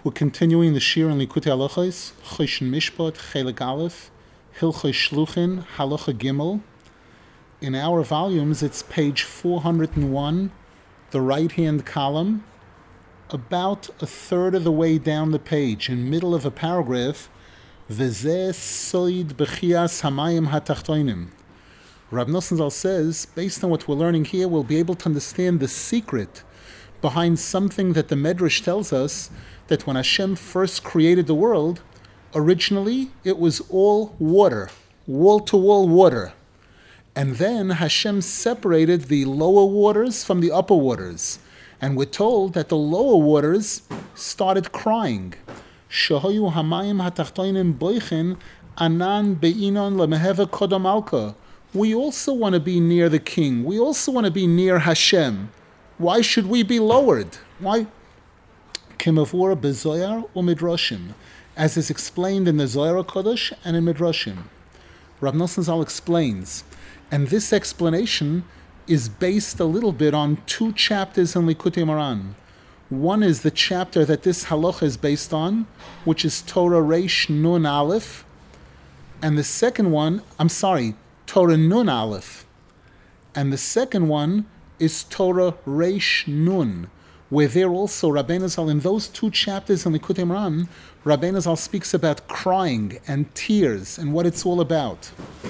We're continuing the Shir in Likutei Halachos, Choshen Mishpat, Chelik Aleph, Hilchos Shluchin, Halacha Gimel. In our volumes, it's page 401, the right-hand column, about a third of the way down the page, in middle of a paragraph, V'zeh soid b'chias hamayim hatachtoinim. Rab Nosson Zal says, based on what we're learning here, we'll be able to understand the secret behind something that the Medrash tells us, that when Hashem first created the world, originally it was all water, wall-to-wall water. And then Hashem separated the lower waters from the upper waters. And we're told that the lower waters started crying. Shahoyu hamayim hatachtoinim boichin anan be'inon lemeheva kodom alka. We also want to be near the king. We also want to be near Hashem. Why should we be lowered? Why? Kemavur bezoyar u'midrashim, as is explained in the Zohar Kodesh and in Midrashim. Rav Nosson Zal explains, and this explanation is based a little bit on two chapters in Likutei Moharan. One is the chapter that this halacha is based on, which is Torah Reish Nun Aleph, and the second one, Torah Nun Aleph, and the second one is Torah Reish Nun, where there also Rabbeinu Zal, in those two chapters in Likutei Moharan, Rabbeinu Zal speaks about crying and tears and what it's all about.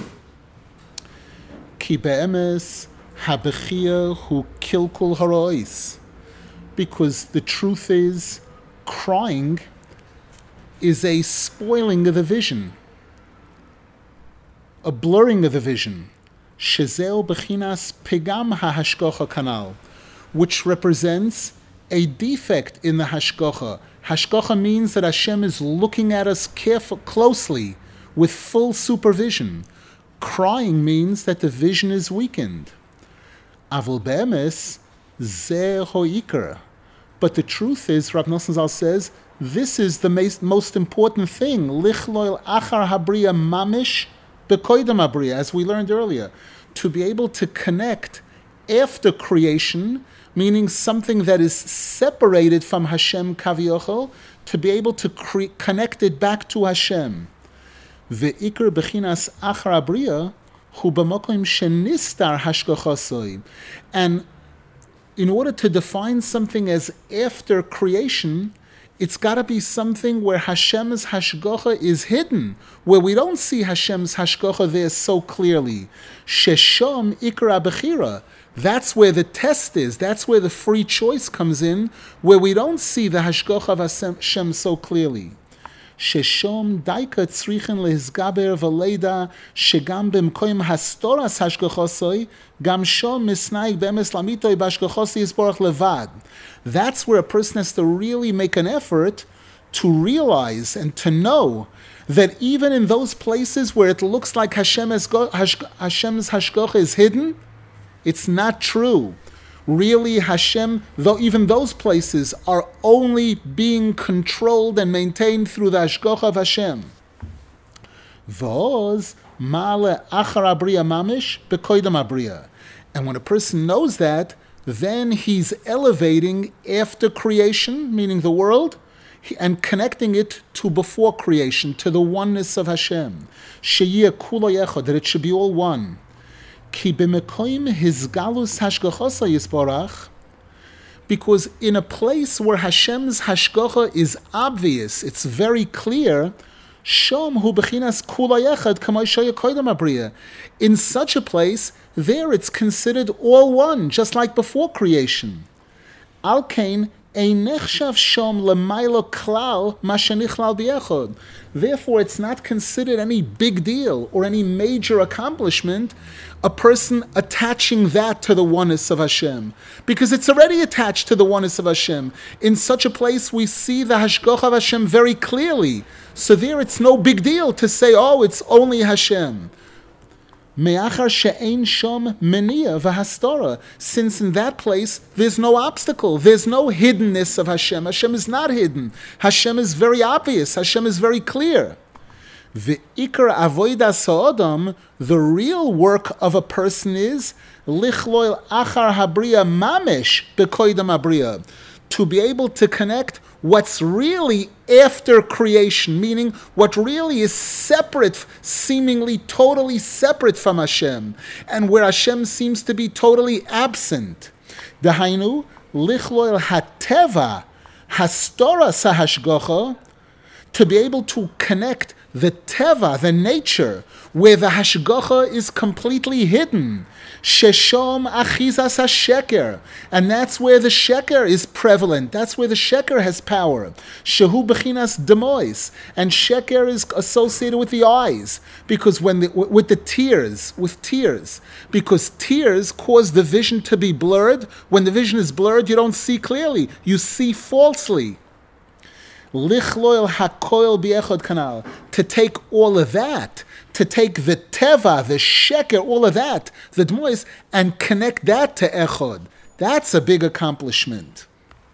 Ki be'emes habechia hu kilkul harois. Because the truth is, crying is a spoiling of the vision, a blurring of the vision. Shezeo bechinas pegam hahashkocha kanal, which represents a defect in the hashkocha. Hashkocha means that Hashem is looking at us closely, with full supervision. Crying means that the vision is weakened. Avol be'emes zeh ho'ikar. But the truth is, Rav Nosson Zal says, this is the most important thing. Lichloil achar habriya mamish bekoidam habriya, as we learned earlier. To be able to connect after creation, meaning something that is separated from Hashem Kaviochel, to be able to connect it back to Hashem. Ve'ikar bechinas achar habriya hu b'mokim shenistar hashkochosoi. And in order to define something as after creation, it's got to be something where Hashem's hashgacha is hidden, where we don't see Hashem's hashgacha there so clearly. Shesham ikra bechira. That's where the test is. That's where the free choice comes in, where we don't see the hashgacha of Hashem so clearly. Sheshom daika tzrichen lehizgaber v'leida shegam b'mkoim hastoras hashgachosoi gam shom misnaig b'emes lamitoi b'hashgachosi yisborach levad. That's where a person has to really make an effort to realize and to know that even in those places where it looks like Hashem's hashgacha is hidden, it's not true. Really, Hashem, though even those places are only being controlled and maintained through the hashgacha of Hashem. V'oz ma'ale achar abriya mamish bekoidam abriya. And when a person knows that, then he's elevating after creation, meaning the world, and connecting it to before creation, to the oneness of Hashem. Sheyeh kulo yechad, that it should be all one. Because in a place where Hashem's hashgacha is obvious, it's very clear, in such a place, there it's considered all one, just like before creation. Alkein Therefore, it's not considered any big deal or any major accomplishment, a person attaching that to the oneness of Hashem. Because it's already attached to the oneness of Hashem. In such a place, we see the hashgacha of Hashem very clearly. So there, it's no big deal to say, oh, it's only Hashem. Me'achar she'ein shom meniya v'hastara. Since in that place there's no obstacle, there's no hiddenness of Hashem. Hashem is not hidden. Hashem is very obvious. Hashem is very clear. V'ikar avodas ha'odam, the real work of a person is lichloil achar habriya mamesh bekoidam habriya, to be able to connect what's really after creation, meaning what really is separate, seemingly totally separate from Hashem, and where Hashem seems to be totally absent. Dahainu, lichloil hateva, hastora sahashgocha, to be able to connect the teva, the nature, where the hashgacha is completely hidden. Sheshom achizas hasheker, and that's where the sheker is prevalent. That's where the sheker has power. Shehu bechinas demois, and sheker is associated with the eyes, because with tears, because tears cause the vision to be blurred. When the vision is blurred, you don't see clearly. You see falsely. Lichloil hakoil biechod kanal, to take all of that, to take the teva, the sheker, all of that, the dmois, and connect that to echod. That's a big accomplishment.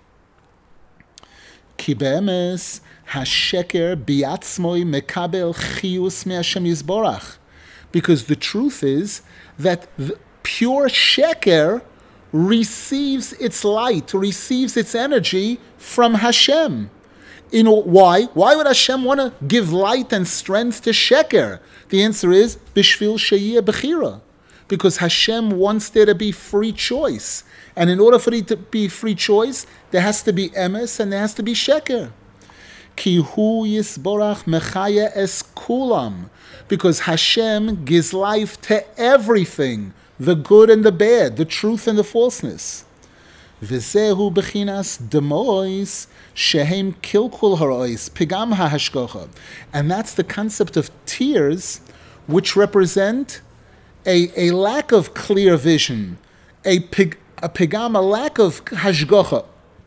Ki be'emes hasheker biatzmoi mekabel chiyus me'Hashem yizborach, because the truth is that the pure sheker receives its light, receives its energy from Hashem. Why? Why would Hashem want to give light and strength to sheker? The answer is bishvil sheyeh bechira, because Hashem wants there to be free choice, and in order for it to be free choice, there has to be emes and there has to be sheker. Ki hu yisborach mechaya es kulam, because Hashem gives life to everything, the good and the bad, the truth and the falseness. V'zehu bechinas demois shehem kilkul harois pigam hahashgocha, and that's the concept of tears, which represent a lack of clear vision, a pigam, a lack of hashgocha.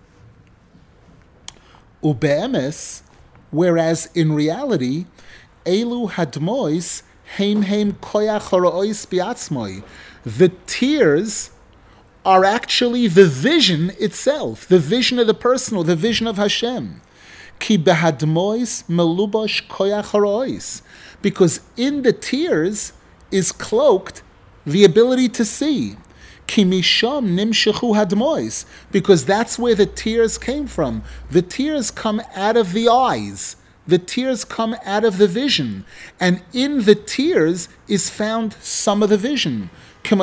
Ube'emes, whereas in reality, elu hadmois heim koyach harois biatzmoi, the tears are actually the vision itself, the vision of the person, or the vision of Hashem. Ki behadmois melubosh koyach harois, because in the tears is cloaked the ability to see. Ki misham nimshechu hadmois, because that's where the tears came from. The tears come out of the eyes. The tears come out of the vision, and in the tears is found some of the vision. As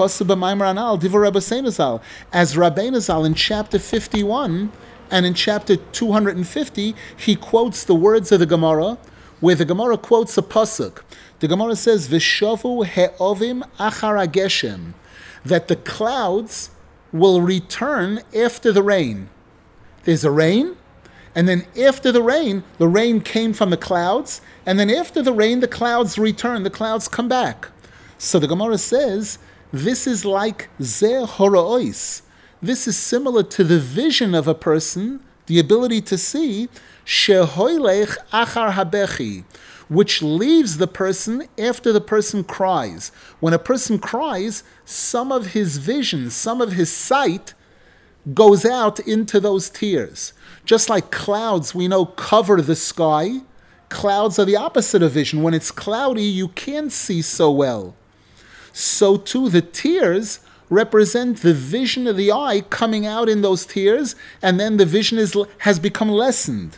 Rabbeinu Zal in chapter 51 and in chapter 250, he quotes the words of the Gemara, where the Gemara quotes a pasuk. The Gemara says, "V'shavu he'ovim achar hageshem," that the clouds will return after the rain. There's a rain, and then after the rain came from the clouds, and then after the rain, the clouds return, the clouds come back. So the Gemara says, this is like zeh horois. This is similar to the vision of a person, the ability to see, shehoilech achar habechi, which leaves the person after the person cries. When a person cries, some of his vision, some of his sight goes out into those tears. Just like clouds, we know, cover the sky. Clouds are the opposite of vision. When it's cloudy, you can't see so well. So too, the tears represent the vision of the eye coming out in those tears, and then the vision has become lessened.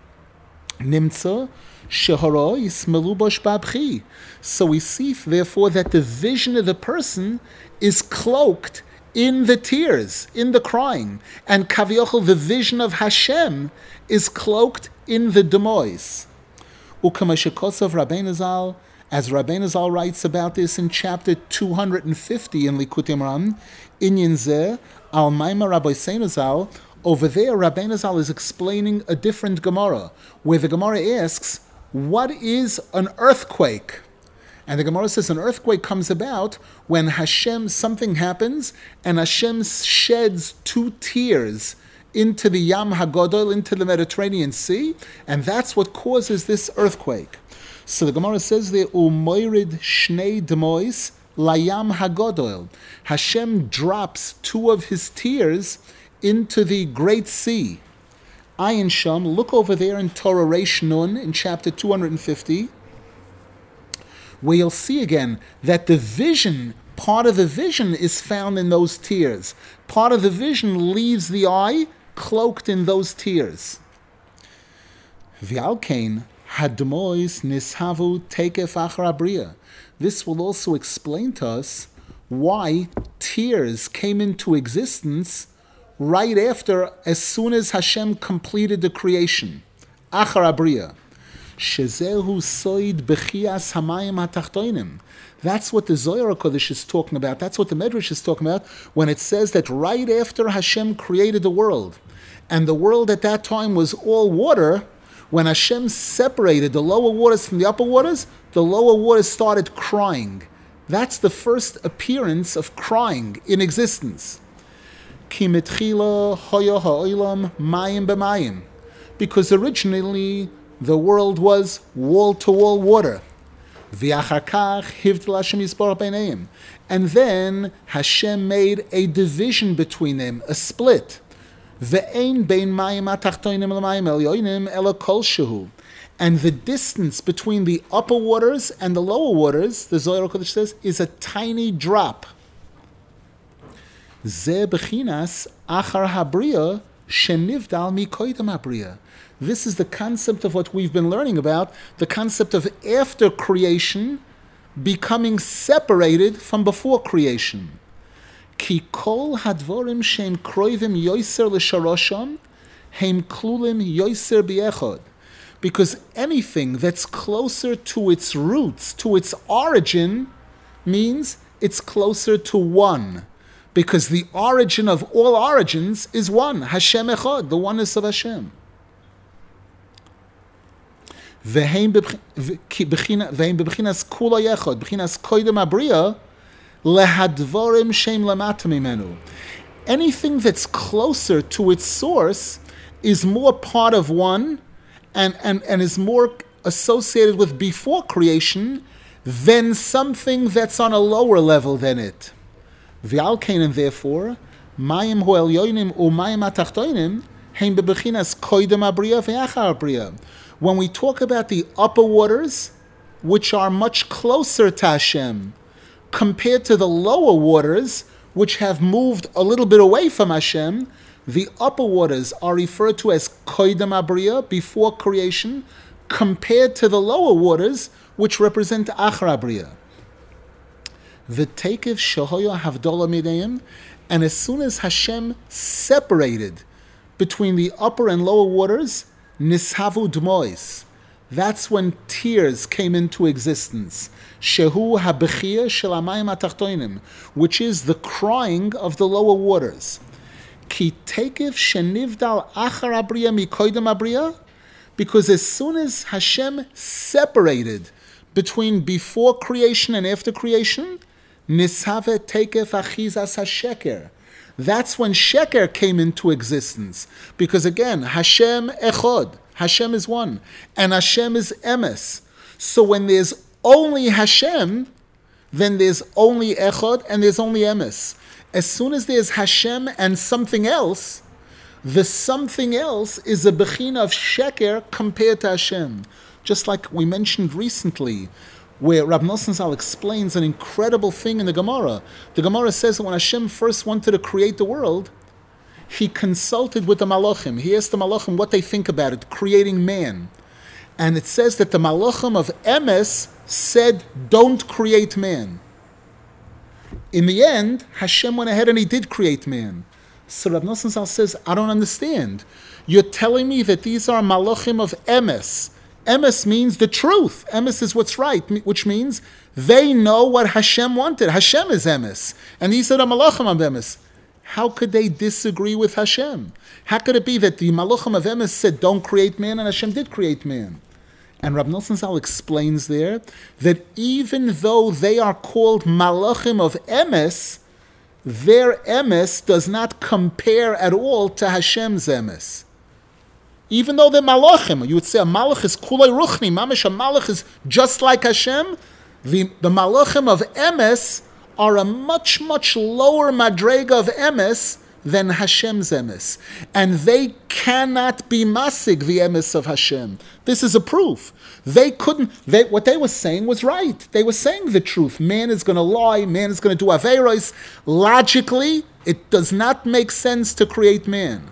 Nimtza sheharois melubosh babchi. So we see, therefore, that the vision of the person is cloaked in the tears, in the crying, and kaviochel, the vision of Hashem, is cloaked in the demois. Ukamashikosav Rabbeinu Zal, as Rabbeinu Zal writes about this in chapter 250 in Likutei Moharan, Inyan Zeh al Maimar Rabbeinu Zal, over there Rabbeinu Zal is explaining a different Gemara, where the Gemara asks, what is an earthquake? And the Gemara says an earthquake comes about when Hashem, something happens, and Hashem sheds 2 tears into the Yam HaGodol, into the Mediterranean Sea, and that's what causes this earthquake. So the Gemara says there, Umoirid Shnei Demois Layam HaGodol. Hashem drops 2 of his tears into the Great Sea. Ayin Sham, look over there in Torah Reish Nun in chapter 250, where you'll see again that the vision, part of the vision is found in those tears. Part of the vision leaves the eye cloaked in those tears. V'alkein hadmois nishavu tekef achar abriya. This will also explain to us why tears came into existence right after, as soon as Hashem completed the creation. Achar abriya. Shezehu soid bechias hamayim hatachtoinim. That's what the Zohar HaKodesh is talking about. That's what the Medrash is talking about when it says that right after Hashem created the world, and the world at that time was all water, when Hashem separated the lower waters from the upper waters, the lower waters started crying. That's the first appearance of crying in existence. Ki mitchila hoya ha'olam mayim b'mayim. Because originally the world was wall-to-wall water. V'achar kach hivdel Hashem yisborach beineim. And then Hashem made a division between them, a split. Ve'ein bein mayim atachtoinim l'mayim elyonim ela kol shehu. And the distance between the upper waters and the lower waters, the Zohar HaKodesh says, is a tiny drop. Ze bechinas achar habriya shenivdal mikoydem habriya. This is the concept of what we've been learning about, the concept of after creation becoming separated from before creation. Ki kol hadvorim shem kroivim yoiser l'sharosham, heim klulim yoiser biechod. Because anything that's closer to its roots, to its origin, means it's closer to one. Because the origin of all origins is one, Hashem Echad, the oneness of Hashem. Anything that's closer to its source is more part of one and is more associated with before creation than something that's on a lower level than it. V'alkein, and therefore, mayim hu elyonim u mayim atachtoinim heim bebechinas koydem abriya ve'achar abriya. When we talk about the upper waters, which are much closer to Hashem, compared to the lower waters, which have moved a little bit away from Hashem, the upper waters are referred to as koydem abriya, before creation, compared to the lower waters, which represent achar abriya. V'tekev shehoya havdola mideim, and as soon as Hashem separated between the upper and lower waters, nishavu dmois, that's when tears came into existence. Shehu habechia shel hamayim atachtoinim, which is the crying of the lower waters. Ki tekev shenivdal achar abriya mikoydem abriya, because as soon as Hashem separated between before creation and after creation, nishave tekef achizas hasheker. That's when sheker came into existence. Because again, Hashem echod, Hashem is one, and Hashem is emes. So when there's only Hashem, then there's only echod and there's only emes. As soon as there's Hashem and something else, the something else is a bechina of sheker compared to Hashem. Just like we mentioned recently, where Rab Nosson Zal explains an incredible thing in the Gemara. The Gemara says that when Hashem first wanted to create the world, He consulted with the Malachim. He asked the Malachim what they think about it, creating man. And it says that the Malachim of Emes said, don't create man. In the end, Hashem went ahead and He did create man. So Rab Nosson Zal says, I don't understand. You're telling me that these are Malachim of Emes. Emes means the truth. Emes is what's right, which means they know what Hashem wanted. Hashem is Emes. And these are the Malachim of Emes. How could they disagree with Hashem? How could it be that the Malachim of Emes said, don't create man, and Hashem did create man? And Rab Nosson Zal explains there that even though they are called Malachim of Emes, their Emes does not compare at all to Hashem's Emes. Even though they're malachim, you would say a malach is kulei ruchni, mamish, a malach is just like Hashem. The malachim of emes are a much, much lower madrega of emes than Hashem's emes. And they cannot be masig, the emes of Hashem. This is a proof. What they were saying was right. They were saying the truth. Man is going to lie, man is going to do aveiros. Logically, it does not make sense to create man.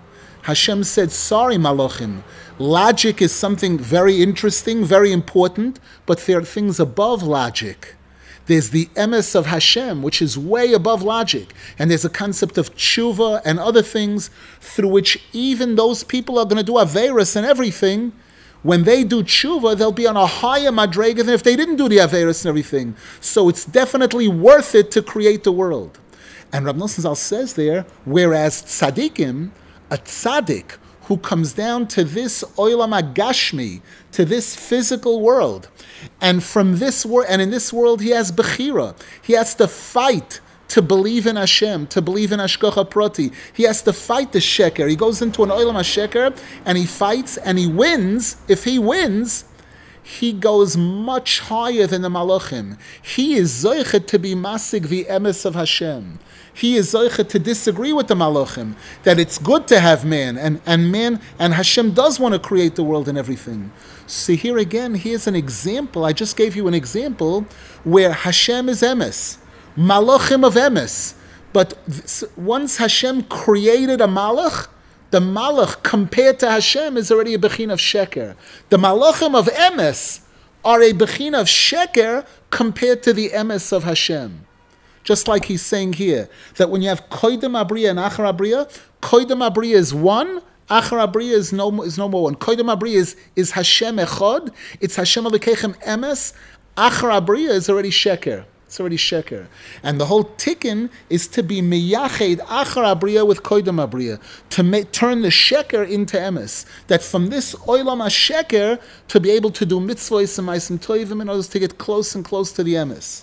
Hashem said, sorry, Malachim. Logic is something very interesting, very important, but there are things above logic. There's the emes of Hashem, which is way above logic. And there's a concept of tshuva and other things through which even those people are going to do averis and everything. When they do tshuva, they'll be on a higher madrega than if they didn't do the averis and everything. So it's definitely worth it to create the world. And Rab Nosson Zal says there, whereas tzaddikim, a tzaddik who comes down to this olam agashmi, to this physical world, and from this world, and in this world he has bechira. He has to fight to believe in Hashem, to believe in Hashgacha Prati. He has to fight the sheker. He goes into an olam hasheker and he fights and he wins. If he wins, he goes much higher than the malachim. He is zoichet to be masig the emes of Hashem. He is zoichet to disagree with the malachim, that it's good to have man, and Hashem does want to create the world and everything. So here again, here's an example. I just gave you an example where Hashem is emes, malachim of emes. But once Hashem created a malach, the malach compared to Hashem is already a bechin of sheker. The malachim of emes are a bechin of sheker compared to the emes of Hashem. Just like he's saying here, that when you have koidem abriya and achar abriya, koidem abriya is one, achar abriya is no more one. Koidem abriya is Hashem echad, it's Hashem alikechem emes, achar abriya is already sheker. It's already sheker. And the whole tikkun is to be miyached achar abriya with koidem abriya, to turn the sheker into emes. That from this olam ha-sheker, to be able to do mitzvahs and ma'asim tovim in order to get close and close to the emes.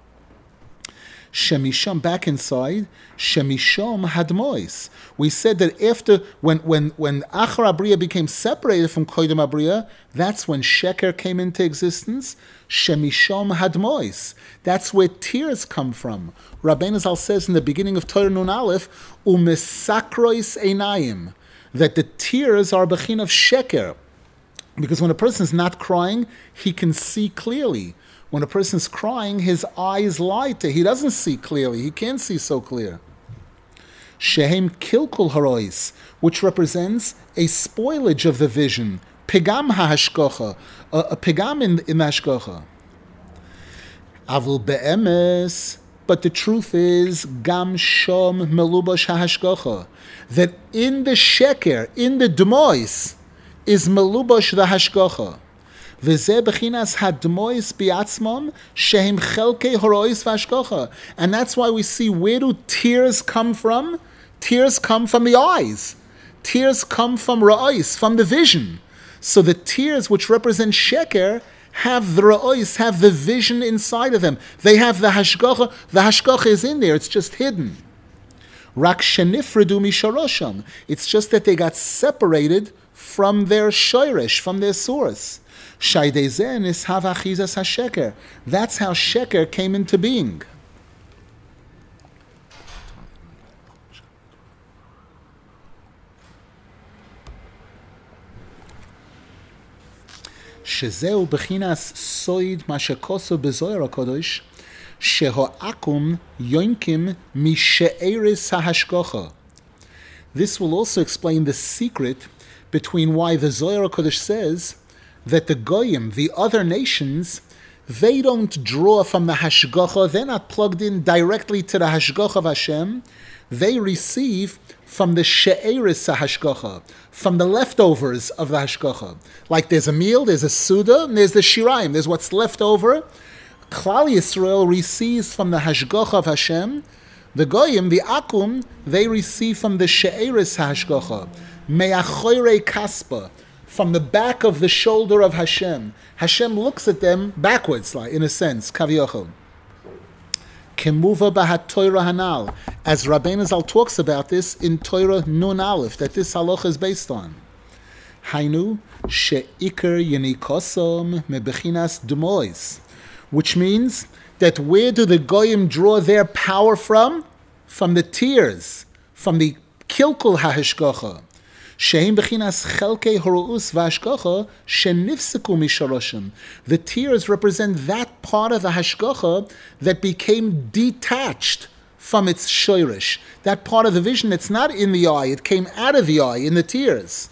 Shemisham, back inside, Shemisham hadmois. We said that after, when Achar Abriya became separated from Koidem Abriya, that's when Sheker came into existence. Shemisham hadmois. That's where tears come from. Rabbeinu Zal says in the beginning of Torah Nun Aleph, Umesakrois einayim, that the tears are bechin of Sheker. Because when a person is not crying, he can see clearly. When a person's crying, his eyes lie to. He doesn't see clearly. He can't see so clear. Shehem kilkul harois, which represents a spoilage of the vision. Pegam ha'hashkocha, a pegam in the hashkocha. Avul be'emes, but the truth is, gam shom melubash ha'hashkocha, that in the sheker, in the demois, is melubash the hashkocha. V'zeh bechinas hadmois biatzmon shehem chelkei horois v'hashkocha. And that's why we see, where do tears come from? Tears come from the eyes. Tears come from ra'os, from the vision. So the tears which represent sheker have the ra'os, have the vision inside of them. They have the hashkocha. The hashkocha is in there. It's just hidden. Rak shenifredu misharosham. It's just that they got separated from their shoyresh, from their source. That's how sheker came into being. Shezeu bechinas soid mashekoso bezoyer hakodosh shehoakum yoinkim mishe'eris hahashkocha. This will also explain the secret between why the Zohar HaKadosh says that the Goyim, the other nations, they don't draw from the Hashgacha, they're not plugged in directly to the Hashgacha of Hashem, they receive from the She'eris HaHashgacha, from the leftovers of the Hashgacha. Like there's a meal, there's a Suda, and there's the Shiraim, there's what's left over. Klal Yisrael receives from the Hashgacha of Hashem. The Goyim, the Akum, they receive from the She'eris HaHashgacha, Me'achoirei Kaspa, from the back of the shoulder of Hashem. Hashem looks at them backwards, like in a sense, Kaviyachol. Kemuva b'hat Torah hanal, as Rabbeinu Zal talks about this in Torah Nun Aleph, that this halacha is based on. Hainu she'ikar yenikosom mebechinas demois, which means that where do the Goyim draw their power from? From the tears, from the kilkul ha'hashgacha. Sheim bechinas chelkei horuus v'hashgacha shenifseku misharoshim. The tears represent that part of the hashgacha that became detached from its shoirish. That part of the vision that's not in the eye, it came out of the eye in the tears.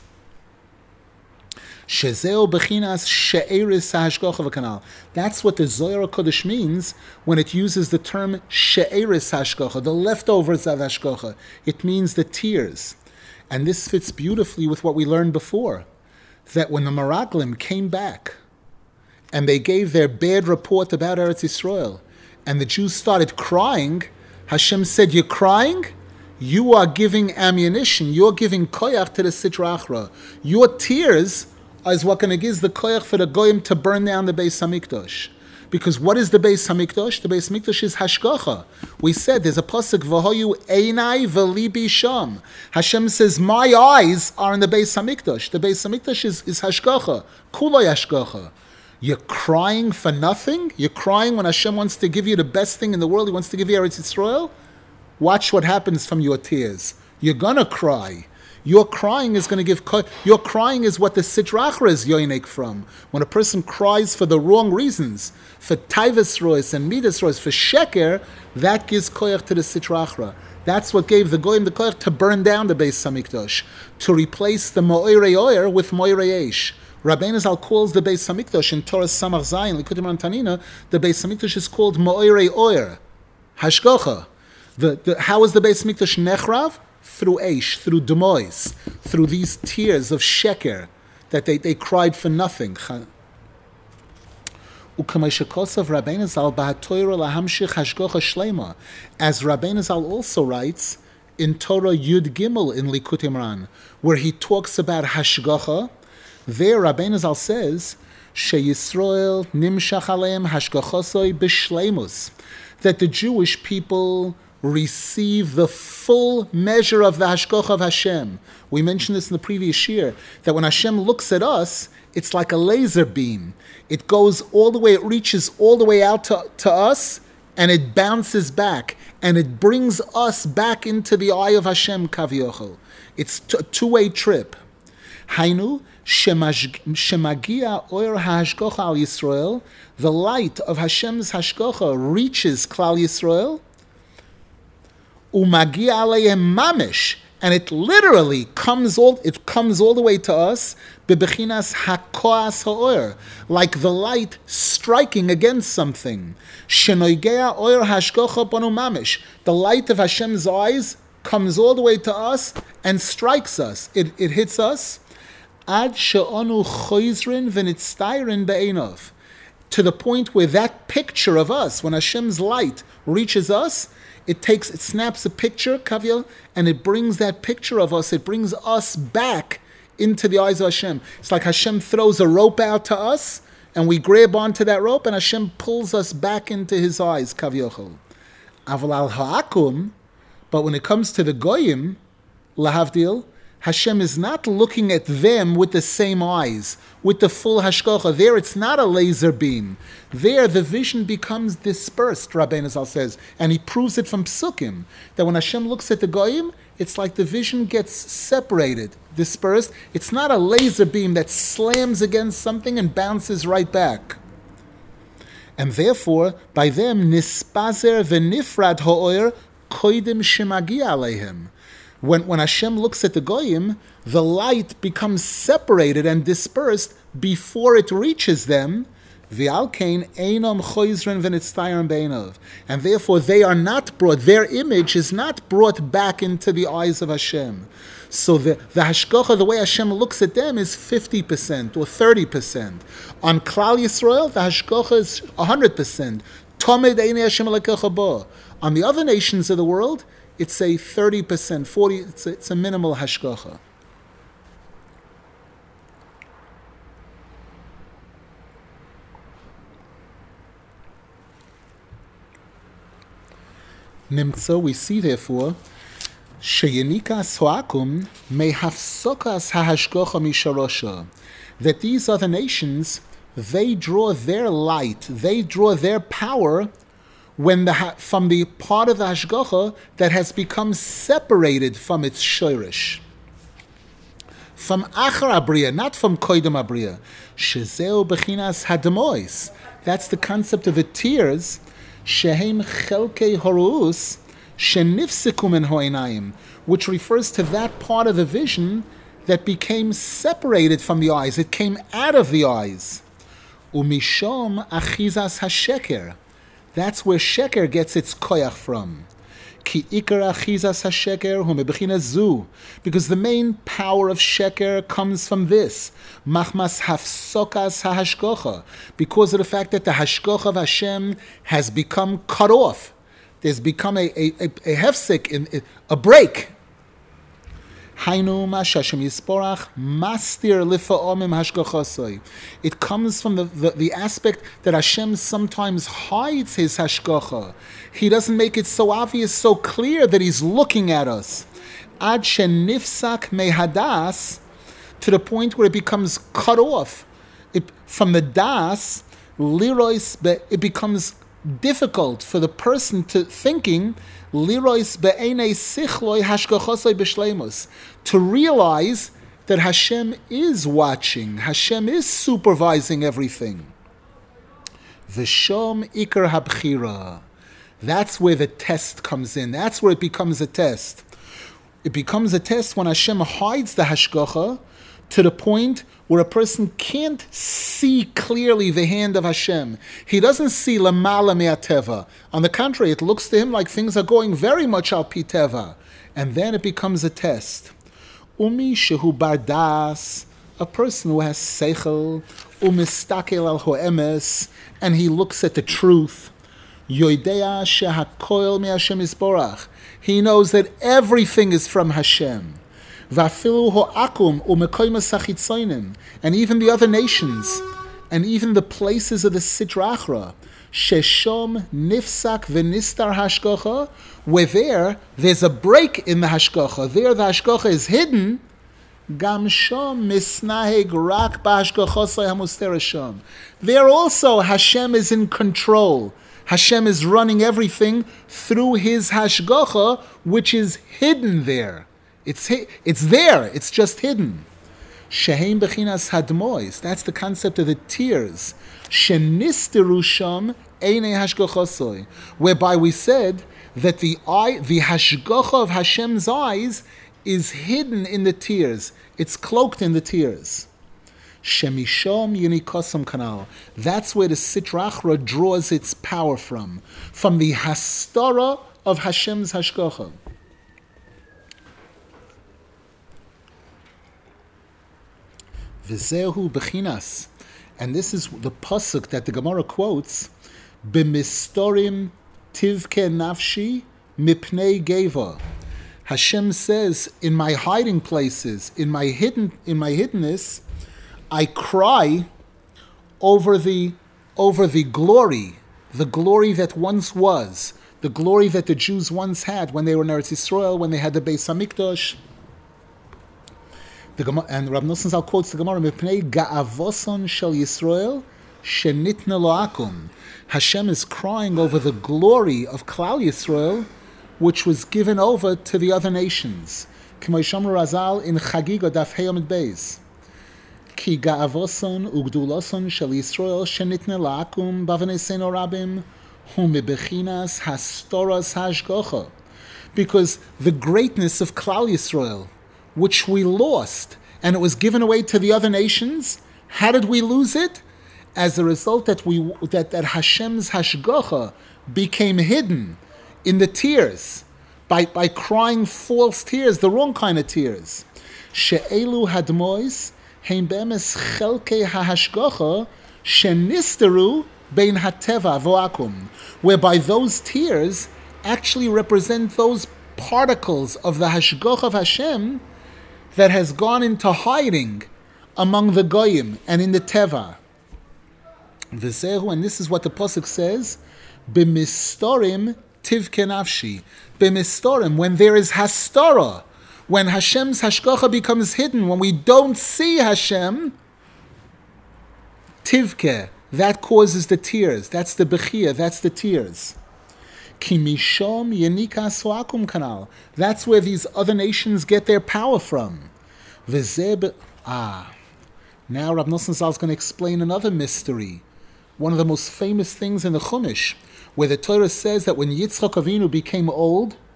Shezeo bechinas she'eris hashgacha v'kanal. That's what the Zohar Kodesh means when it uses the term she'eris hashgacha, the leftovers of hashgacha. It means the tears. And this fits beautifully with what we learned before, that when the Meraglim came back and they gave their bad report about Eretz Yisrael, and the Jews started crying, Hashem said, "You're crying? You are giving ammunition. You're giving koyach to the Sitra Achra. Your tears is what going to give the koyach for the goyim to burn down the Beis Hamikdash." Because what is the Beis Hamikdash? The Beis Hamikdash is hashgacha. We said there's a pasuk, v'hoyu einai v'libi sham. Hashem says, my eyes are in the Beis Hamikdash. The Beis Hamikdash is hashgacha. Kuloi hashgacha. You're crying for nothing? You're crying when Hashem wants to give you the best thing in the world. He wants to give you Eretz Yisrael? Watch what happens from your tears. You're going to cry. Your crying is going to give... Your crying is what the Sitra Achra is yoinek from. When a person cries for the wrong reasons, for taivas rois and midas rois, for sheker, that gives koyach to the Sitra Achra. That's what gave the goyim the koyach to burn down the Beis Hamikdash, to replace the mo'irei oyer with mo'irei eish. Rabbeinu Zal calls the Beis Hamikdash in Torah Samach Zayin, Likutei Moharan Tanina, the Beis Hamikdash is called Mo'irei Oyer, Hashgacha. How is the Beis Hamikdash nechrav? Through Eish, through Demois, through these tears of sheker, that they cried for nothing. Rabbeinu Zal b'haTorah lahamshich hashgacha shleima, as Rabbeinu Zal also writes in Torah Yud Gimel in Likutei Moharan, where he talks about hashgacha. There, Rabbeinu Zal says, "Sheyisrael nimshach aleim hashgachosoi b'shleimus," that the Jewish people receive the full measure of the hashgacha of Hashem. We mentioned this in the previous year, that when Hashem looks at us, it's like a laser beam. It goes all the way, it reaches all the way out to us, and it bounces back, and it brings us back into the eye of Hashem, Kaviochel. It's a two-way trip. Hainu, Shemagia Oyer HaHashgacha Al Yisrael, the light of Hashem's Hashgacha reaches Klal Yisrael, Umagia Aleim Mamish, and it literally comes all the way to us, Bebechinas HaKoas HaOyer, like the light striking against something. Shenoigea Oyer HaHashgacha Banu Mamish, the light of Hashem's eyes comes all the way to us and strikes us. It hits us. Ad she'onu choizrin v'nitztayrin be'enov, to the point where that picture of us, when Hashem's light reaches us, it snaps a picture, Kavya, and it brings that picture of us, it brings us back into the eyes of Hashem. It's like Hashem throws a rope out to us, and we grab onto that rope, and Hashem pulls us back into His eyes, Kavyochel. Aval al ha'akum, but when it comes to the goyim, lahavdil, Hashem is not looking at them with the same eyes, with the full hashgacha. There it's not a laser beam. There the vision becomes dispersed, Rabbeinu Zal says. And he proves it from Psukim, that when Hashem looks at the goyim, it's like the vision gets separated, dispersed. It's not a laser beam that slams against something and bounces right back. And therefore, by them, nispazer v'nifrad ha'oyer koidim shemagi aleihem. When Hashem looks at the goyim, the light becomes separated and dispersed before it reaches them. V'alkein einom choizren v'nitztayren beinov, and therefore they are not brought. Their image is not brought back into the eyes of Hashem. So the hashgacha, the way Hashem looks at them, is 50% or 30%. On Klal Yisrael, the hashgacha is 100%. Tomed einei Hashem alekecha bo. On the other nations of the world, it's a 30%, 40%, it's a minimal hashgacha. Nimtzo, we see therefore, sheyenikas hoakum mehafsokas hahashgacha misharosha, that these other nations, they draw their light, they draw their power from the part of the hashgacha that has become separated from its shoirish. From achar abriya, not from koidem abriya. Shezeu bechinas hademois. That's the concept of the tears. Shehem chelkei horus shenifsiku min ho'einayim, which refers to that part of the vision that became separated from the eyes. It came out of the eyes. Umishom achizas hasheker. That's where sheker gets its koyach from. Ki ikar achizas hasheker hu mebechina zu. Because the main power of sheker comes from this. Machmas hafsokas hahashkocha. Because of the fact that the hashkocha of Hashem has become cut off. There's become a hefsek, a break. Hainu mashashem yisporach mastir lifa'omim hashkochosoi. It comes from the aspect that Hashem sometimes hides His hashkocha. He doesn't make it so obvious, so clear that He's looking at us. Ad shenifsak mehadas, to the point where it becomes cut off. From the das, lirois, it becomes difficult for the person to thinking lirois be'enei sichloi hashkochosoi b'shleimus, to realize that Hashem is watching, Hashem is supervising everything. V'shom ikar habchira. That's where the test comes in. That's where it becomes a test. It becomes a test when Hashem hides the hashkocha to the point where a person can't see clearly the hand of Hashem. He doesn't see lamala me'ateva. On the contrary, it looks to him like things are going very much al pi teva. And then it becomes a test. Umi shehu bardas, a person who has seichel, umistakel al ho'emes, and he looks at the truth. Yoidea shehakoil me'Hashem isborach. He knows that everything is from Hashem. Vafilu ho'akum u'mekoymas hachitzonim, and even the other nations, and even the places of the Sitra Achra, sheshom nifsak v'nistar hashkocha, where there's a break in the hashkocha. There the hashkocha is hidden. Gam shom misnaheg rak b'hashkochosai hamuster shom. There also Hashem is in control. Hashem is running everything through His hashkocha, which is hidden there. It's there. It's just hidden. Shehem bechinas hadmois. That's the concept of the tears. Shenisteru sham einei hashgochosoi, whereby we said that the hashgocha of Hashem's eyes is hidden in the tears. It's cloaked in the tears. Shemishom yunikosam kanal. That's where the Sitra Achra draws its power from the hastara of Hashem's hashgocha. V'zehu bechinas, and this is the pasuk that the Gemara quotes. B'mistorim tivke nafshi mipnei geva. Hashem says, in my hiding places, in my hiddenness, I cry over the glory that once was, the glory that the Jews once had when they were in Eretz Yisrael, when they had the Beis Hamikdash. And Rav Nosson Zal quotes the Gemara, "Mipnei ga'avoson shel Yisrael shenitna lo'akum." Hashem is crying over the glory of Klal Yisrael, which was given over to the other nations. K'mo Yishomer Razal in Chagiga Daf Hey Amud Beis. Ki ga'avoson ugduloson shel Yisrael shenitna lo'akum b'avanei seino rabim hu mebechinas hastoras hashgocha. Because the greatness of Klal Yisrael, which we lost, and it was given away to the other nations. How did we lose it? As a result that Hashem's hashgacha became hidden in the tears, by crying false tears, the wrong kind of tears. She'elu hadmois hein be'emes chelkei hahashgacha shenisteru bein hateva vo'akum, whereby those tears actually represent those particles of the hashgacha of Hashem that has gone into hiding among the goyim and in the teva. V'zehu, and this is what the pasuk says: b'mistorim tivke nafshi. B'mistorim, when there is hastara, when Hashem's hashgacha becomes hidden, when we don't see Hashem, tivke, that causes the tears. That's the bechia. That's the tears. Kimishom yenika soakum kanal. That's where these other nations get their power from. Now Rav Nosson Zal is going to explain another mystery. One of the most famous things in the Chumash, where the Torah says that when Yitzchak Avinu became old,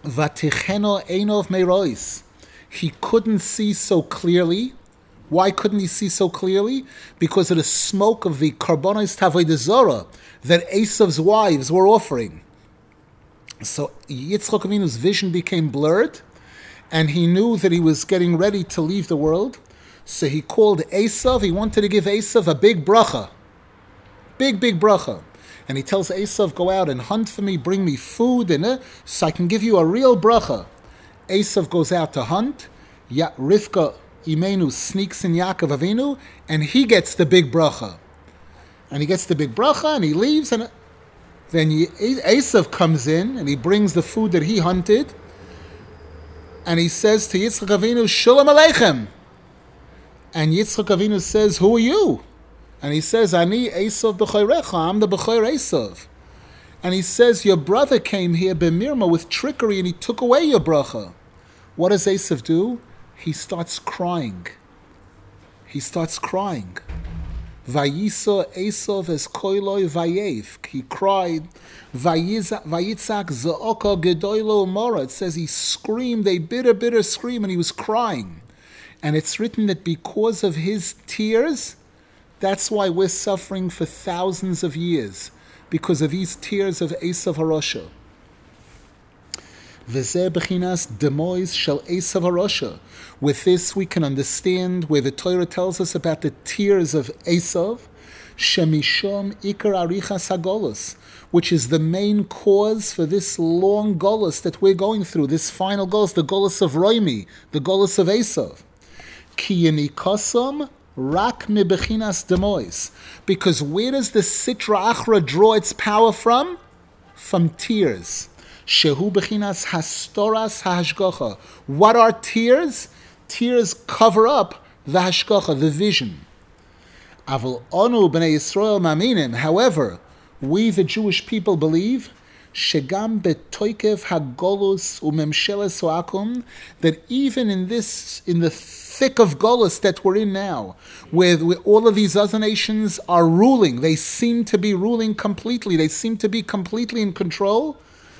Vaticheno einov merois. He couldn't see so clearly. Why couldn't he see so clearly? Because of the smoke of the karbonos tavodah zora that Esav's wives were offering. So Yitzchak Avinu's vision became blurred, and he knew that he was getting ready to leave the world. So he called Esav. He wanted to give Esav a big bracha. Big bracha. And he tells Esav, go out and hunt for me, bring me food, so I can give you a real bracha. Esav goes out to hunt. Rivka Imenu sneaks in Yaakov Avinu, and he gets the big bracha. And he gets the big bracha, and he leaves, and then Esav comes in, and he brings the food that he hunted, and he says to Yitzchak Avinu, Shalom Aleichem. And Yitzchak Avinu says, who are you? And he says, Ani Esav b'chorecha, I'm the b'chor Esav. And he says, your brother came here b'mirma with trickery, and he took away your bracha. What does Esav do? He starts crying. Vayisa Esav es koiloi vayev. He cried. Vayitzak za'oka gedoilo mora. It says he screamed a bitter scream, and he was crying. And it's written that because of his tears, that's why we're suffering for thousands of years, because of these tears of Esav HaRosha. V'zeh b'chinas demois shel Esav HaRosha. With this we can understand where the Torah tells us about the tears of Esav, shemishom ikar arichas hagolus, which is the main cause for this long golus that we're going through, this final golus, the golus of Roimi, the golus of Esav. Ki yenikosam rak mibechinas demois. Because where does the Sitra Achra draw its power from? From tears. Shehu bechinas hastoras hashgacha. What are tears? Tears cover up the hashgacha, the vision. Aval onu b'nei Yisrael maminim. However, we the Jewish people believe shegam betoikev hagolus umemsheles hoakum, that even in the thick of golus that we're in now, where all of these other nations are ruling, they seem to be ruling completely, they seem to be completely in control.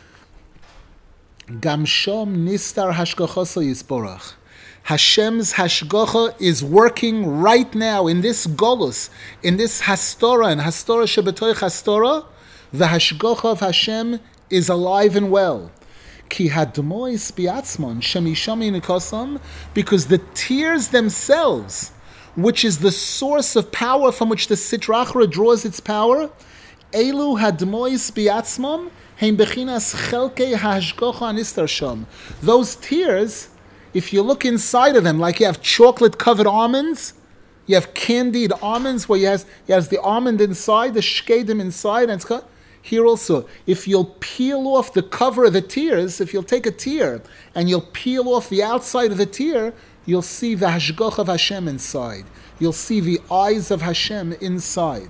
Gam shom nistar hashgachoso yisborach. Hashem's hashgacha is working right now in this golus, in this hastora, and hastora shebetoich hastora. The hashgacha of Hashem is alive and well. Ki hadmois biatzmon shemishami nikosam, because the tears themselves, which is the source of power from which the Sitra Achra draws its power, elu hadmois biatzmon heim bechinas chelkei hashgacha anistar sham. Those tears, if you look inside of them, like you have chocolate-covered almonds, you have candied almonds where you has the almond inside, the shkedim inside, and it's cut. Here also, if you'll peel off the cover of the tears, if you'll take a tear and you'll peel off the outside of the tear, you'll see the hashgacha of Hashem inside. You'll see the eyes of Hashem inside.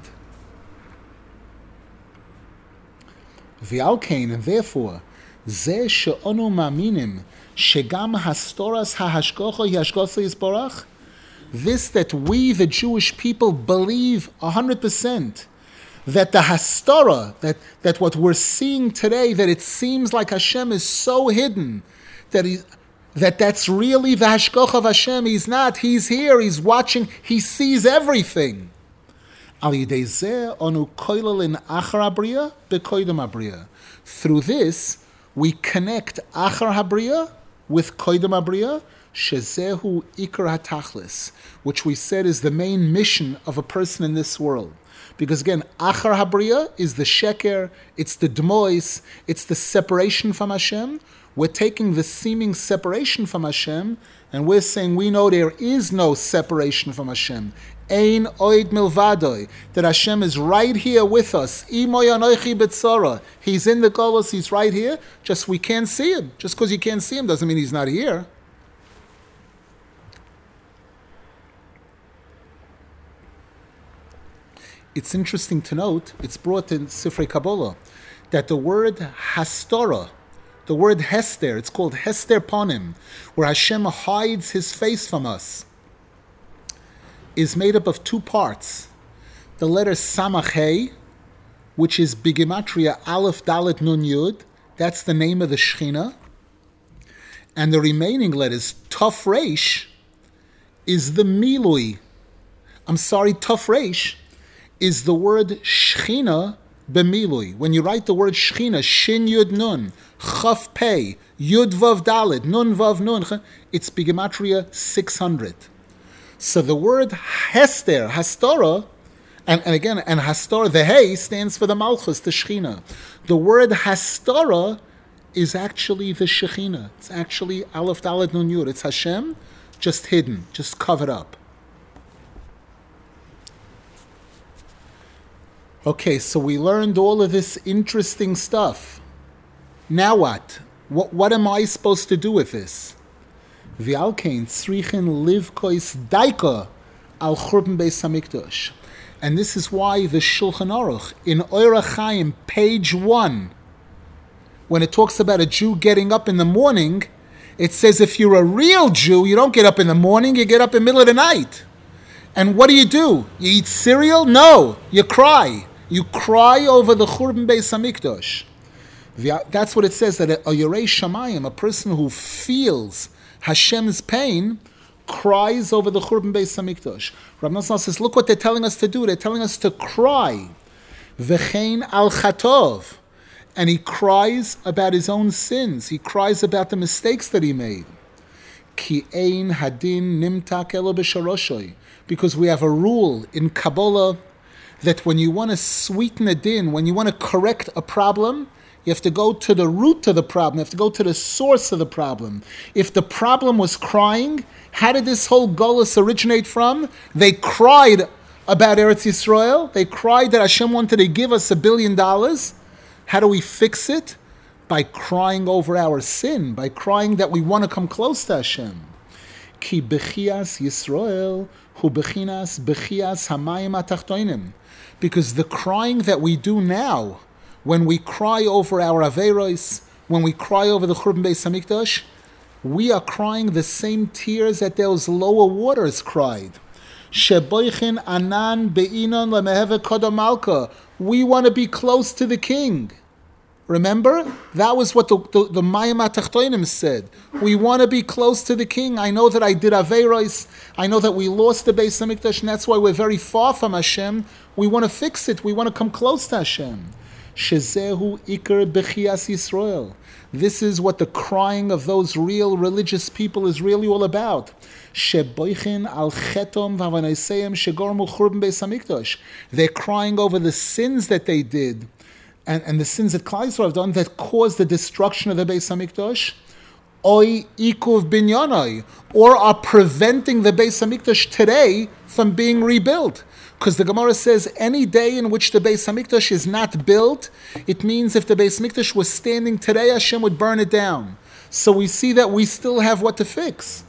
V'alkein, and therefore, zeh she'onu ma'aminim shegam hastoras ha'hashgacha yashgacha yisborach, this that we, the Jewish people, believe 100%, that the hastora, that what we're seeing today, that it seems like Hashem is so hidden, that's really the hashgacha of Hashem. He's not. He's here. He's watching. He sees everything. Through this, we connect achar habriya with koydem habriya, shezehu ikar hatachlis, which we said is the main mission of a person in this world. Because again, achar habriya is the sheker, it's the dmois, it's the separation from Hashem. We're taking the seeming separation from Hashem, and we're saying we know there is no separation from Hashem. Ein oid milvadoi, that Hashem is right here with us. Imoy anoichi betzora. He's in the golus, he's right here, just we can't see him. Just because you can't see him doesn't mean he's not here. It's interesting to note, it's brought in Sifrei Kabbalah, that the word hastora, the word hester, it's called hester ponim, where Hashem hides his face from us, is made up of two parts. The letter samach hey, which is bigematria aleph dalet nun yud, that's the name of the Shechina, and the remaining letters, Taf Reish, is the Milui. Taf Reish is the word Shechina b'Milui. When you write the word Shechina, Shin Yud Nun, Chaf Pei, Yud Vav Dalet, Nun Vav Nun, it's Bigematria 600. So the word Hester, Hastorah, and Hastorah, the Hey stands for the Malchus, the Shechina. The word Hastorah is actually the Shechina. It's actually Aleph Dalet Nun Yud. It's Hashem, just hidden, just covered up. Okay, so we learned all of this interesting stuff. Now what? What am I supposed to do with this? V'alkein tzrichin livkois daika al churban beis hamikdash. And this is why the Shulchan Aruch, in Orach Chaim, page 1, when it talks about a Jew getting up in the morning, it says if you're a real Jew, you don't get up in the morning, you get up in the middle of the night. And what do? You eat cereal? No, you cry. You cry over the Churban Beis Hamikdash. That's what it says, that a Yorei Shamayim, a person who feels Hashem's pain, cries over the Churban Beis Hamikdash. Rav Nosson says, look what they're telling us to do. They're telling us to cry. V'chein al chatov. And he cries about his own sins. He cries about the mistakes that he made. Ki ein hadin nimtak elo b'sharoshoy. Because we have a rule in Kabbalah that when you want to sweeten a din, when you want to correct a problem, you have to go to the root of the problem. You have to go to the source of the problem. If the problem was crying, how did this whole Golus originate from? They cried about Eretz Yisrael. They cried that Hashem wanted to give us $1 billion. How do we fix it? By crying over our sin, by crying that we want to come close to Hashem. Ki bechias Yisrael hu bechinas hamayim atachtoinim. Because the crying that we do now, when we cry over our Averos, when we cry over the Churban Beis Hamikdash, we are crying the same tears that those lower waters cried. Sheboichin anan be'inon lemeheve kodam malka. We want to be close to the king. Remember? That was what the Mayim HaTachtoinim said. We want to be close to the king. I know that I did Averos. I know that we lost the Beis Hamikdash, and that's why we're very far from Hashem. We want to fix it. We want to come close to Hashem. Shezehu Iker Bechias Yisrael. This is what the crying of those real religious people is really all about. Sheboichin al chetom v'avanaiseim shegormu churban beis hamikdash. They're crying over the sins that they did, and the sins that Klal Yisrael have done that caused the destruction of the Beis Hamikdash. Oy ikuv binyanai, or are preventing the Beis Hamikdash today from being rebuilt. Because the Gemara says any day in which the Beis Hamikdash is not built, it means if the Beis Hamikdash was standing today, Hashem would burn it down. So we see that we still have what to fix.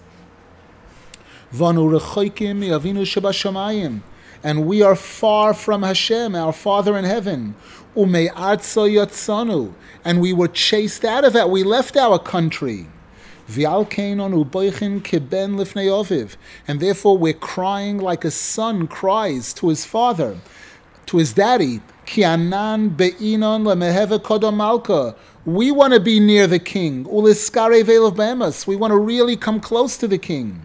And we are far from Hashem, our Father in heaven. And we were chased out of that. We left our country. And therefore we're crying like a son cries to his father, to his daddy. We want to be near the king. We want to really come close to the king.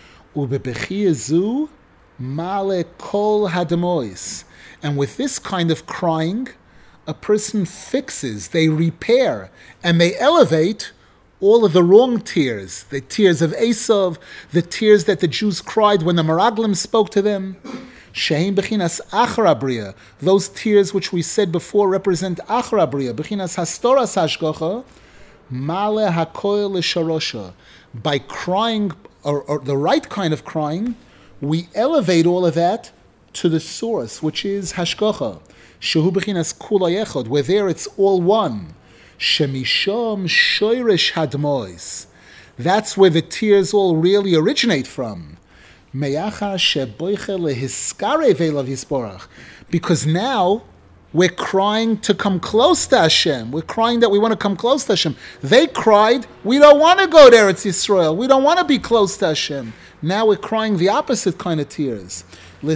And with this kind of crying, a person fixes, they repair, and they elevate all of the wrong tears, the tears of Esav, the tears that the Jews cried when the Meraglim spoke to them. Shehem bechinas achar abriya. Those tears which we said before represent achar abriya. Bechinas hastoras hashgacha, male hakoil l'sharosha. By crying, or the right kind of crying, we elevate all of that to the source, which is hashgacha. Shehu bechinas kula yechod, where there it's all one. Shemishom shoirish hadmois. That's where the tears all really originate from. Because now we're crying to come close to Hashem. We're crying that we want to come close to Hashem. They cried, we don't want to go to Eretz Yisrael. We don't want to be close to Hashem. Now we're crying the opposite kind of tears.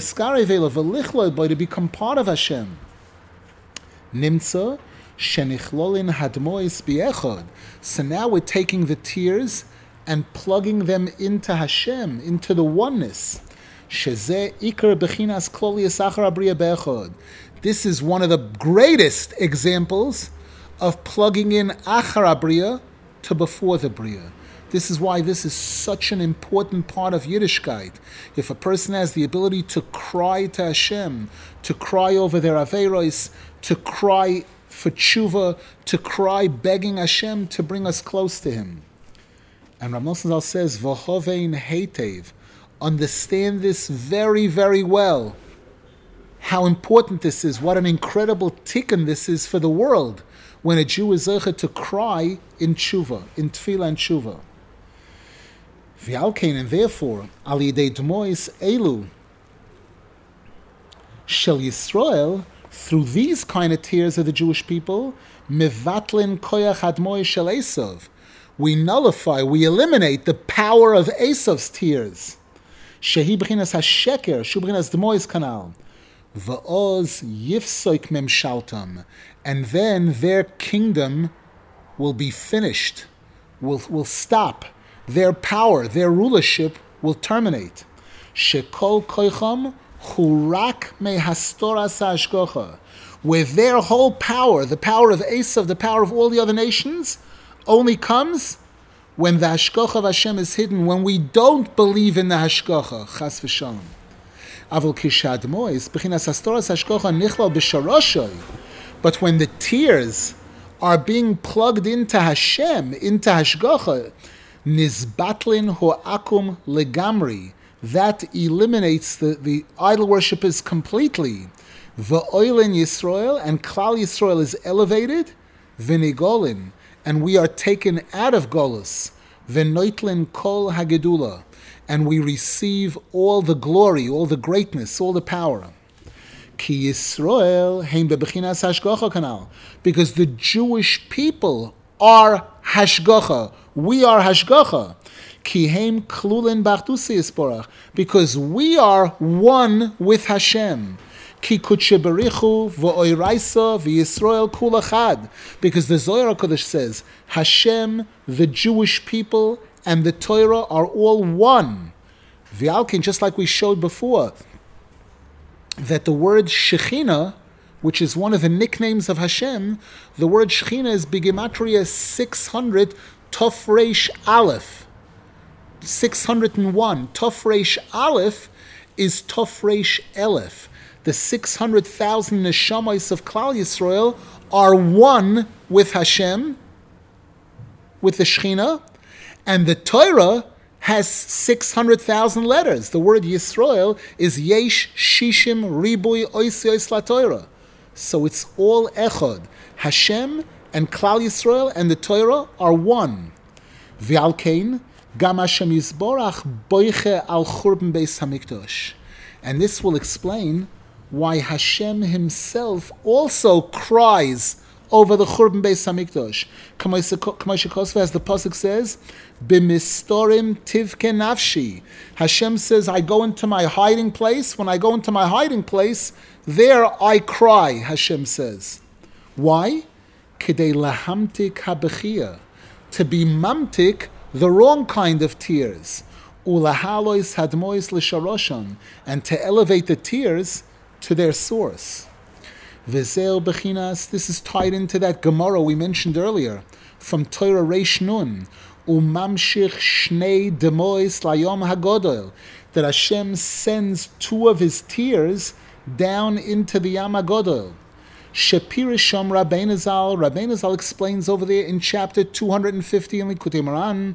To become part of Hashem. Nimtza shenichlolin hadmois biechod. So now we're taking the tears and plugging them into Hashem, into the oneness. Shezeh ikar bechinas klol yisachar abriya be'echad. This is one of the greatest examples of plugging in achar abriya to before the bria. This is why this is such an important part of Yiddishkeit. If a person has the ability to cry to Hashem, to cry over their aveiros, to cry for tshuva, to cry begging Hashem to bring us close to Him. And Rav Nosson Zal says, V'hovein heitev, understand this very, very well. How important this is, what an incredible tikkun this is for the world, when a Jew is zeicha to cry in tshuva, in tefillah and tshuva. V'alkein, and therefore, al yidei dmois elu shel Yisrael, through these kind of tears of the Jewish people, mevatlin koyach admois shel Esav, we nullify, we eliminate the power of Esav's tears. Shehi b'chinas hasheker, shu b'chinas dmois kanal. Va'oz yifsoik memshaltam, and then their kingdom will be finished, will stop. Their power, their rulership will terminate. Shekol koicham churak mehastoras hashgocha, where their whole power, the power of Esav, the power of all the other nations, only comes when the hashgocha of Hashem is hidden, when we don't believe in the hashgocha, chas v'shalom. Avol kishadmois b'chinas hastoras hashgocha nichlal b'sharoshay, but when the tears are being plugged into Hashem, into hashgocha, Nizbatlin ho'akum legamri, that eliminates the idol worshippers completely. V'oilin Yisrael, and Klal Yisrael is elevated. V'nigolin, and we are taken out of Golus. V'noitlin kol hagedula, and we receive all the glory, all the greatness, all the power. Ki Yisrael heim bebechinas hashgacha kanal, because the Jewish people are hashgacha. We are hashgacha. Kihem klulin b'achdusei yisborach, because we are one with Hashem. Ki kudshe berichu v'oiraisa v'Yisrael kulachad, because the Zohar HaKadosh says Hashem, the Jewish people, and the Torah are all one. V'alkin, just like we showed before, that the word Shekhinah, which is one of the nicknames of Hashem, the word Shekhinah is Bigematria 600 Tov Reish Aleph. 601. Tov Reish Aleph is Tov Reish Elef. The 600,000 neshamas of Klal Yisrael are one with Hashem, with the Shekhinah, and the Torah has 600,000 letters. The word Yisrael is Yesh Shishim Ribui Oisyois La Torah. So it's all echad. Hashem and Klal Yisrael and the Torah are one. V'alkein gam Hashem Yisborach boiche al churban beis hamikdash. And this will explain why Hashem Himself also cries over the churban beis hamikdash. K'may as the pasuk says, b'mistorim tivke nafshi. Hashem says, I go into my hiding place. When I go into my hiding place, there I cry, Hashem says. Why? K'dei lahamtik habechia, to be mamtik, the wrong kind of tears. Ulahalois hadmois l'sharoshan, and to elevate the tears to their source. V'zeo bechinas, this is tied into that Gemara we mentioned earlier, from Torah Reish Nun, umamshich shnei demois layom hagodol, that Hashem sends two of His tears down into the Yam HaGodol. Shepirisham Rabbeinu Zal explains over there in chapter 250 in Likutei Moharan,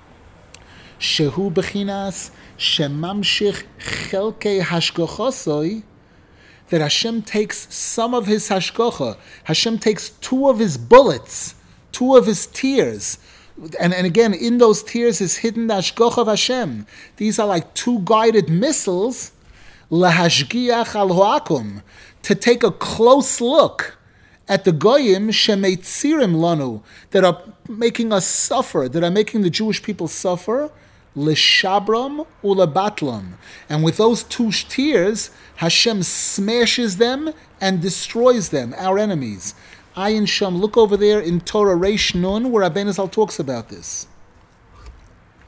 Shehu Bechinas Shemamshich Chelkei Hashgochosoi, that Hashem takes some of His hashgocha, Hashem takes two of His bullets, two of His tears, and again, in those tears is hidden the hashgocha of Hashem. These are like two guided missiles, lahashgiach al hoakum, to take a close look at the goyim shemeitzirim lanu, that are making us suffer, that are making the Jewish people suffer, l'shabram u'lebatlam. And with those two tears, Hashem smashes them and destroys them, our enemies. Ayin Sham, look over there in Torah Reish Nun, where Rabbeinu Zal talks about this.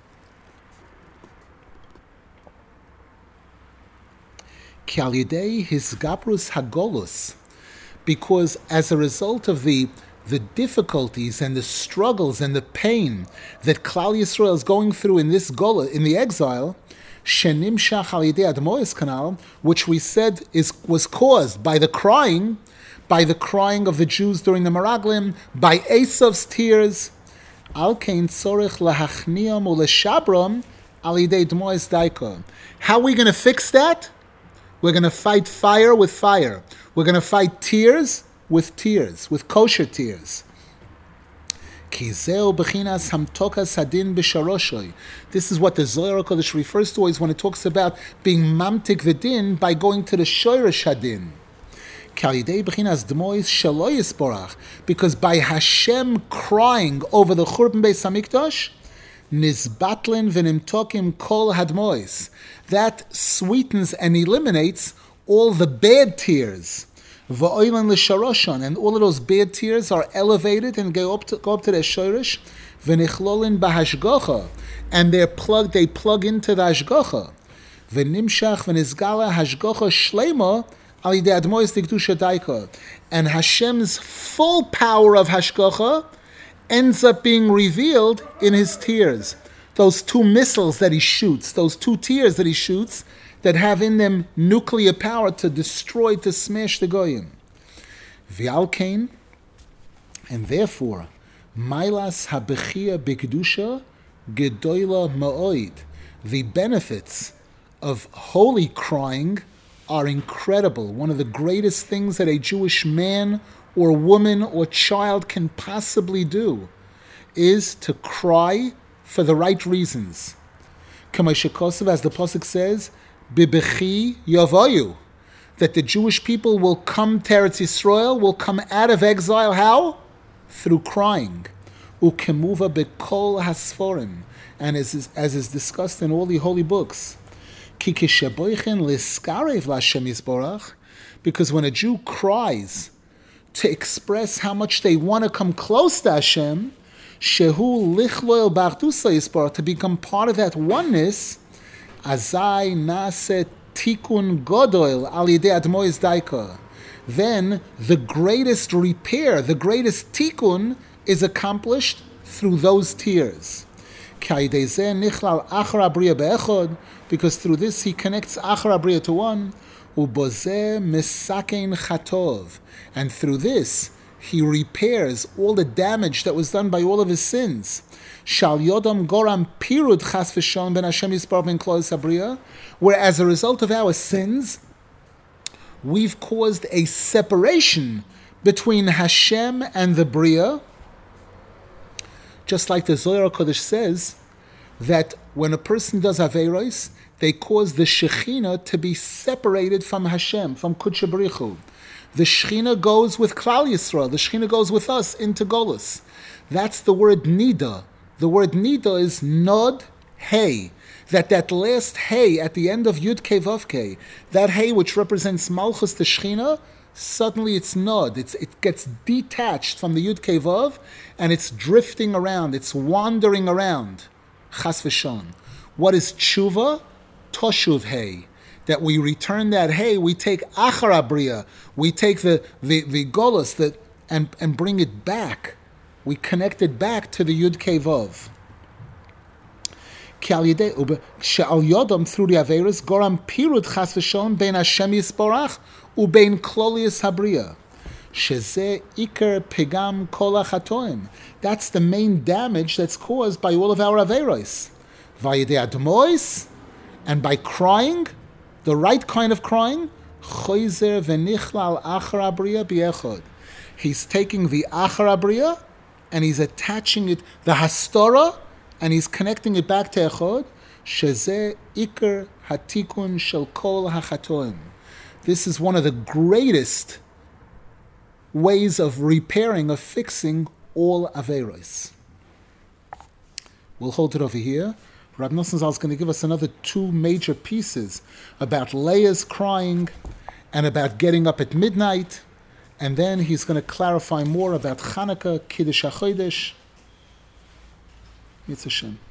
Ki al yidei hisgabrus hagolus, because as a result of the difficulties and the struggles and the pain that Klal Yisrael is going through in this gola, in the exile, shenimshach al yidei admois kanal, which we said was caused by the crying of the Jews during the Meraglim, by Esav's tears. Al kein tzorich lahachniam uleshabram al yidei admois daika. How are we going to fix that? We're going to fight fire with fire. We're going to fight tears with tears, with kosher tears. This is what the Zohar HaKadosh refers to is when it talks about being mamtik the din by going to the shoyresh hadin. Because by Hashem crying over the Churban Beis Hamikdash, Nizbatlin v'nimtokim kol hadmois, that sweetens and eliminates all the bad tears. V'oilan l'sharoshan, and all of those bad tears are elevated and go up to the shoyresh. V'nichlolin b'hashgocha, and they plug into the hashgocha. V'nimshach v'nizgala hashgocha shlema al yidei admois d'kedusha daika, and Hashem's full power of hashgocha ends up being revealed in his tears. Those two missiles that he shoots, those two tears that he shoots, that have in them nuclear power to destroy, to smash the goyim. V'alkein, and therefore, Mailas habechia b'kedusha gedoyla ma'oid. The benefits of holy crying are incredible. One of the greatest things that a Jewish man or woman or child can possibly do is to cry for the right reasons. Kamashikosav, as the pasuk says, Bibechi yavayu, that the Jewish people will come to Eretz Yisrael, will come out of exile. How? Through crying. Ukemuva bekol hasforim, and as is discussed in all the holy books. Ki kishaboichen liskarev l'Hashem Yisborach, because when a Jew cries to express how much they want to come close to Hashem, shehu lichloel b'achdusa Yisborach, to become part of that oneness, azai nase tikun godoil al yidei admois daika. Then the greatest repair, the greatest tikkun is accomplished through those tears. Because through this he connects Achar Abriya to one, and through this he repairs all the damage that was done by all of his sins. Where as a result of our sins, we've caused a separation between Hashem and the Bria. Just like the Zohar HaKadosh says, that when a person does Aveiros, they cause the Shekhinah to be separated from Hashem, from Kudsha Baruch Hu. The Shekhinah goes with Klal Yisrael, the Shekhinah goes with us into Golus. That's the word Nida. The word Nida is Nod Hey. That last Hey at the end of Yud Kei Vav Kei, that Hey which represents Malchus the Shekhinah, suddenly it's Nod. It gets detached from the Yud Kei Vav and it's drifting around, it's wandering around. Chas v'shon. What is tshuva? Toshuv Hey. That we return that Hey, we take Achar Abriya, we take the Golus and bring it back. We connect it back to the Yud Kei Vav. She'al yodam, through the Averis, goram pirut chas v'shon bein Hashem Yisborach ubein klolius habriya. Shezeh iker pegam kol hachatoim. That's the main damage that's caused by all of our Averos. Vayidei admois, and by crying, the right kind of crying, choizer v'nichlal achar abriya b'echod. He's taking the achar abriya and he's attaching it, the hastora, and he's connecting it back to echod. Shezeh iker hatikun shel kol hachatoim. This is one of the greatest ways of repairing, of fixing all Averos. We'll hold it over here. Rabbi Nosson Zal is going to give us another two major pieces about Leah's crying and about getting up at midnight, and then he's going to clarify more about Chanukah, Kiddush HaChodesh. Yitzhak Hashem.